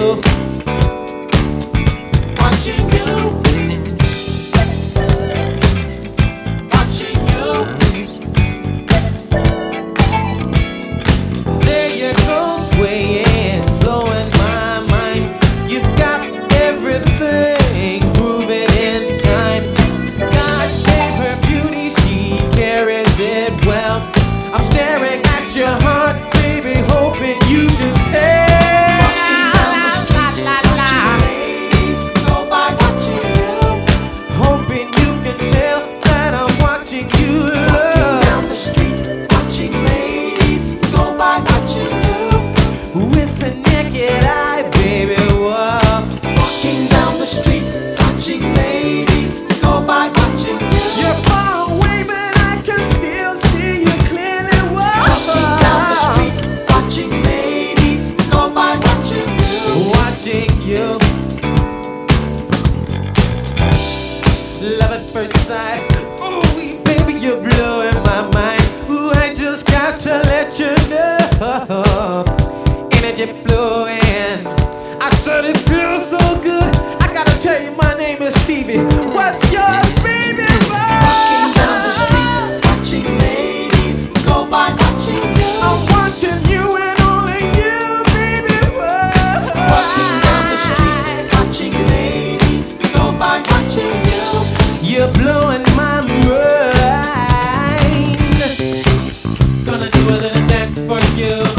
you, watching you, watching you. There you go, swaying, blowing my mind. You've got everything, moving in time. God gave her beauty, she carries it well. I'm staring at your heart, baby, hoping you can tell. Walking down the street, watching ladies go by, watching you. Hoping you can tell that I'm watching you. Walking down the street, watching ladies go by, watching you. With the naked eye, baby, whoa. Walking down the street, watching ladies go by, watching you. You're far away, but I can still see you clearly. Whoa. Walking down the street, watching ladies go by, watching you. Watching you. Love at first sight. Ooh, baby, you're blowing my mind. Ooh, I just got to let you know. Energy flowing. I said it feels so good. I gotta tell you, my name is Stevie. What's yours, baby? Walking down the street, watching ladies go by, watching you. I'm watching you and only you, baby. Walking down the street, watching ladies go by, watching you. You're blowing my mind. Gonna do a little dance for you.